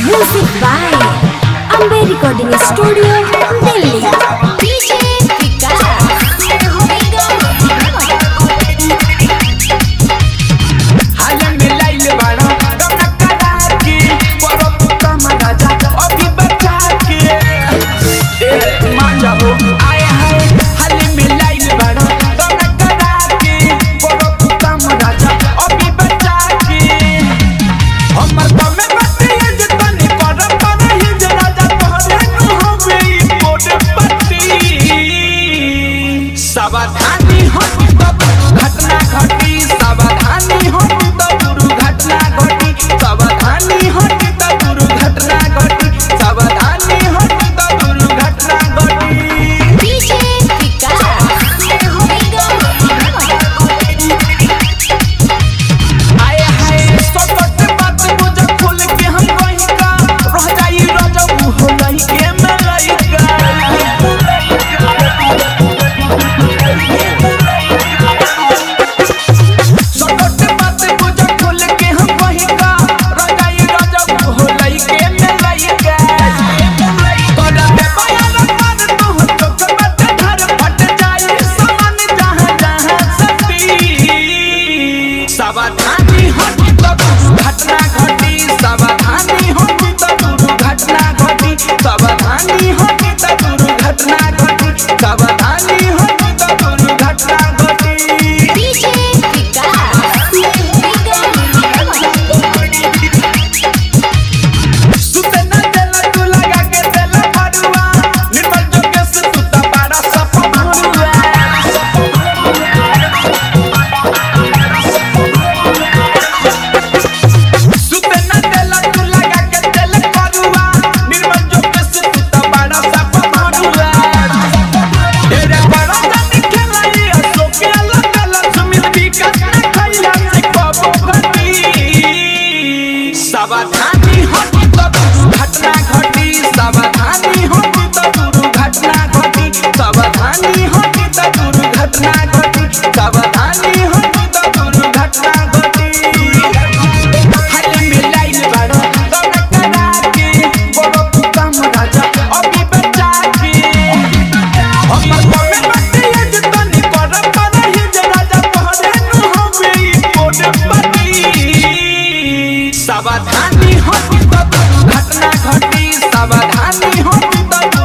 Music by Ambe Recording Studio, Delhi. DJ Vikas. सावधानी हो घटना घटी, सावधानी हो दुर्घटना घटी, सावधानी हो दुर्घटना घटी, सावधानी हो दुर्घटना घटी। DJ Vikas. आए हाय सोटोटे बात बुझ खोल के हम कहीं का रह जाई रजब हो लई के में लईका। सावधानी हो दुर्घटना घटी, सावधानी हो दुर्घटना घटी, सावधानी हो दुर्घटना घटी, सावधानी हो दुर्घटना घटी। DJ Vikas. सुते न देला तू लगा के देला परुआ, निर्मल जोगेश तू त बड़ा सपना हुआ। सुते न देला तू लगा के देला परुआ, निर्मल जोगेश तू त बड़ा सपना हुआ। तेरे बड़ा जानी खेलाई अशोक के लगल सुमित विकास न खैला से कबो घटी। सावधानी हो दुर्घटना घटी, सावधानी हो दुर्घटना घटी, सावधानी हो दुर्घटना घटी, सावधानी हो दुर्घटना घटी। हाल में लाइल बाड़ो दौड़ करा के बड़ो काम राजा अभी बचा के। हमर में बटे जे तनी कर ही जे राजा तोहरे नु हवे ई कोड पटी। सावधानी हो दुर्घटना घटी, सावधानी हो